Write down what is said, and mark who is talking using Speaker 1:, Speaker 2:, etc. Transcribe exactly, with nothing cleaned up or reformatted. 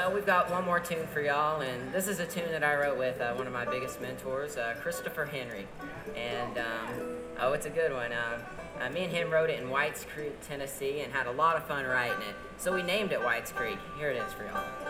Speaker 1: Well, we've got one more tune for y'all, and this is a tune that I wrote with uh, one of my biggest mentors, uh, Christopher Henry. And, um, oh, it's a good one. Uh, uh, me and him wrote it in Whites Creek, Tennessee, and had a lot of fun writing it. So we named it Whites Creek. Here it is for y'all.